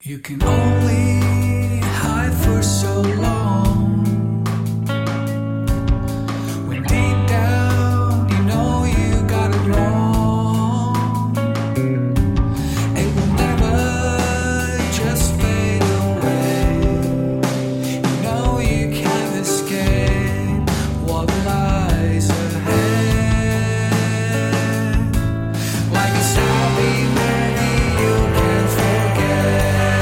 You can only hide for so long. When deep down you know you got it wrong. It will never just fade away. You know you can't escape what lies ahead. Like a savvy movie you can't forget.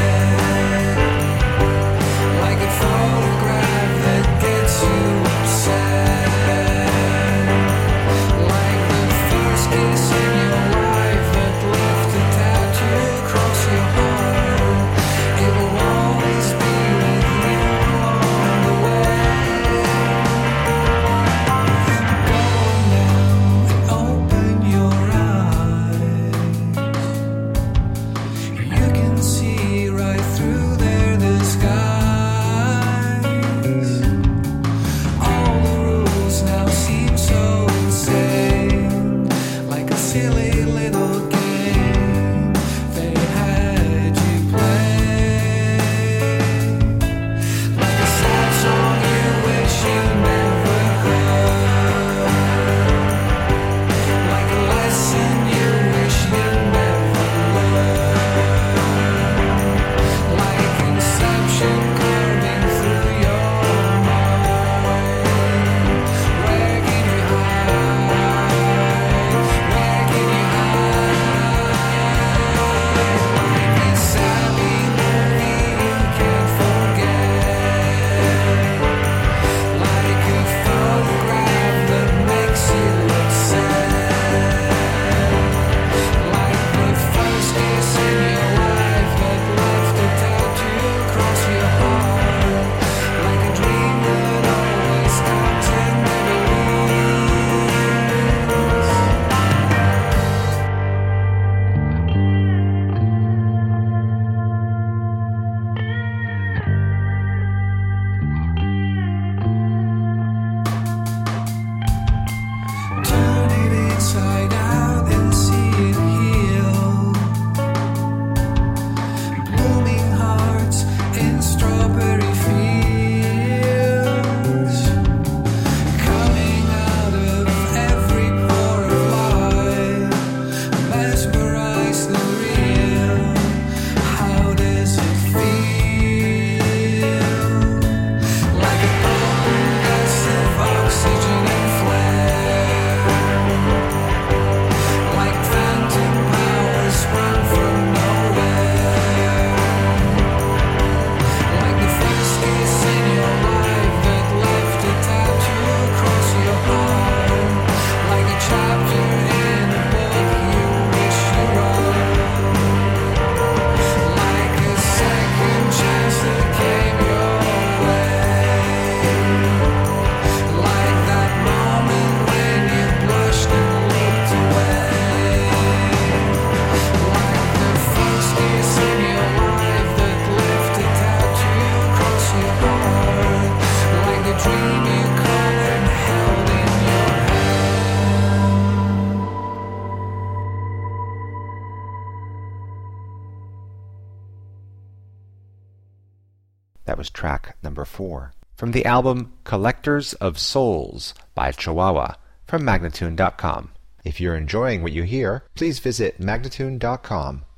That was track number 4 from the album Collectors of Souls by Chihuahua from Magnatune.com. If you're enjoying what you hear, please visit Magnatune.com